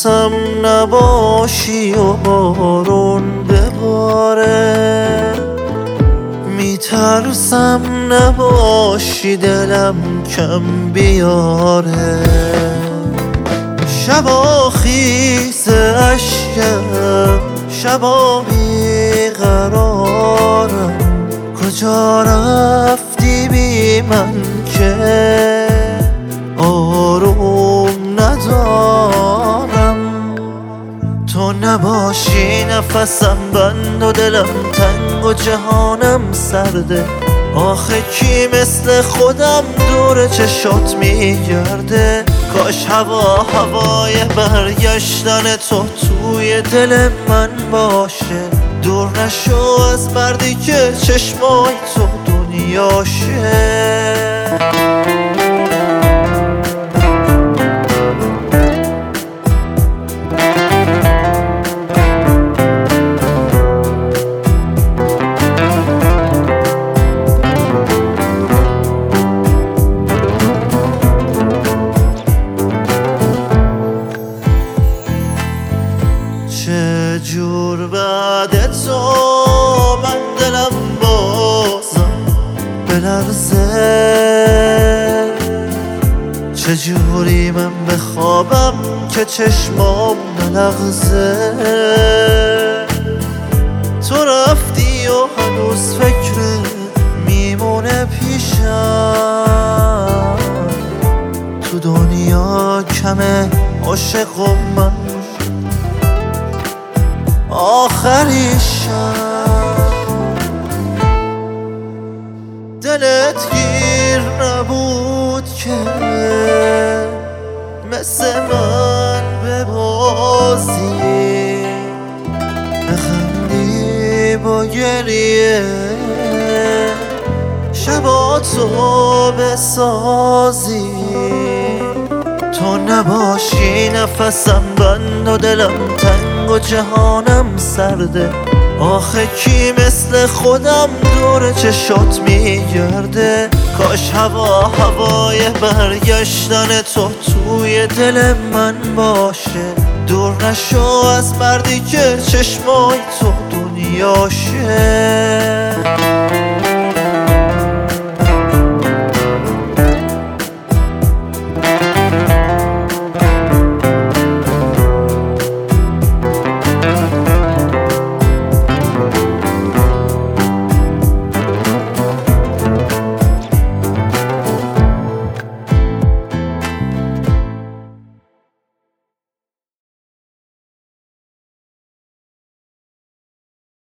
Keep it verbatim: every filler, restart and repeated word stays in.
میترسم نباشی و بارون بباره، میترسم نباشی دلم کم بیاره. شبا خیز اشکم، شبا بیقرارم، کجا رفتی بی من که آروم ندارم. تو نباشی نفسم بند و دلم تنگ و جهانم سرده. آخه کی مثل خودم دور چشات میگرده؟ کاش هوا هوای برگشتن تو توی دل من باشه. دور نشو از مردی که چشمای تو دنیاشه. چه جور بعد تو من دلم بازم بلرزه، چه جوری من بخوابم که چشمام نلغزه. تو رفتی و هنوز فکر میمونه پیشم. تو دنیا کمه عاشقم من آخریشم. دلت گیر نبود که مثل من ببازی، بخندی با گریه، شبا تو بسازی. تو نباشی نفسم بند و دلم تنگ و جهانم سرده. آخه کی مثل خودم دور چشات میگرده؟ کاش هوا هوای برگشتن تو توی دل من باشه. دور نشو از مردی که چشمای تو دنیاشه.